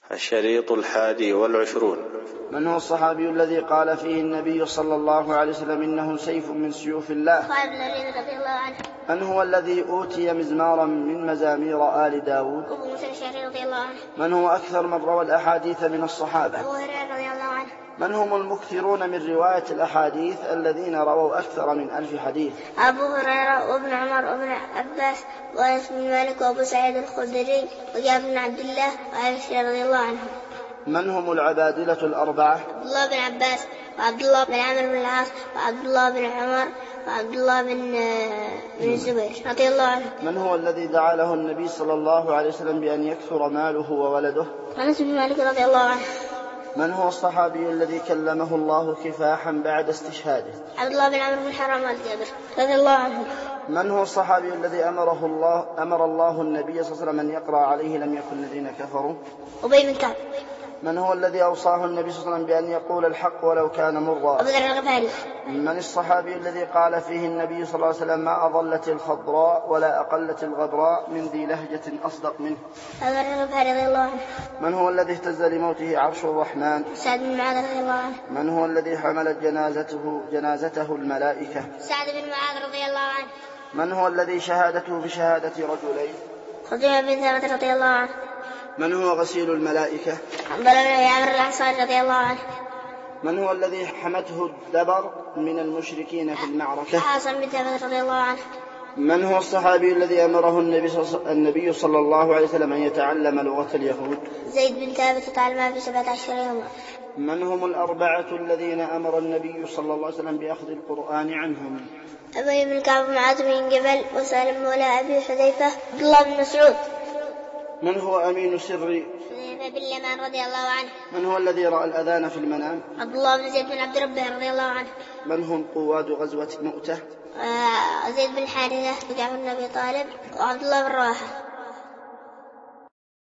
الشريط 21. من هو الصحابي الذي قال فيه النبي صلى الله عليه وسلم إنه سيف من سيوف الله؟ خالد بن الوليد رضي الله عنه. من هو الذي أوتي مزمارا من مزامير آل داود؟ أبو موسى الأشعري رضي الله عنه. من هو أكثر من روى الأحاديث من الصحابة؟ أبو هريرة رضي الله عنه. من هم المكثرون من رواية الأحاديث الذين رووا أكثر من 1000 حديث؟ أبو هريرة وابن عمر وابن عباس وأنس بن مالك وأبو سعيد الخدري وجابر بن عبد الله وعائشة رضي الله عنهم. من هم العبادلة الأربعة؟ عبد الله بن عباس وعبد الله بن عمرو بن العاص وعبد الله بن عمر وعبد الله بن الزبير رضي الله عنهم. من هو الذي دعا له النبي صلى الله عليه وسلم بأن يكثر ماله وولده؟ أنس بن مالك رضي الله عنه. من هو الصحابي الذي كلمه الله كفاحا بعد استشهاده؟ عبد الله بن عمرو بن حرام والجابر رضي الله عنهم. من هو الصحابي الذي أمر الله النبي صلى الله عليه وسلم أن يقرأ عليه لم يكن الذين كفروا؟ أبي بن كعب. من هو الذي أوصاه النبي صلى الله عليه وسلم بأن يقول الحق ولو كان مرا؟ أبو ذر الغفاري. من الصحابي الذي قال فيه النبي صلى الله عليه وسلم ما أضلت الخضراء ولا أقلت الغبراء من ذي لهجة أصدق منه؟ أبو ذر الغفاري رضي الله عنه. من هو الذي اهتز لموته عرش الرحمن؟ سعد بن معاذ رضي الله عنه. من هو الذي حملت جنازته الملائكة؟ سعد بن معاذ رضي الله عنه. من هو الذي شهادته بشهادة رجلين؟ خزيمة بن ثابت رضي الله عنه. من هو غسيل الملائكة؟ حنظلة بن عامر الأنصاري رضي الله عنه. من هو الذي حمته الدبر من المشركين في المعركة؟ عاصم بن ثابت رضي الله عنه. من هو الصحابي الذي أمره النبي صلى الله عليه وسلم أن يتعلم لغة اليهود؟ زيد بن ثابت تعلمها في 17 يوما. من هم الأربعة الذين أمر النبي صلى الله عليه وسلم بأخذ القرآن عنهم؟ أبي بن كعب معاذ بن جبل وسالم مولى أبي حذيفة عبد الله بن مسعود. من هو أمين سر حذيفة بن اليمان رضي الله عنه. من هو الذي رأى الأذان في المنام؟ عبد الله بن زيد بن عبد ربه رضي الله عنه. من هم قواد غزوة مؤتة؟ زيد بن حارثة وجعفر بن أبي طالب وعبد الله بن رواحة.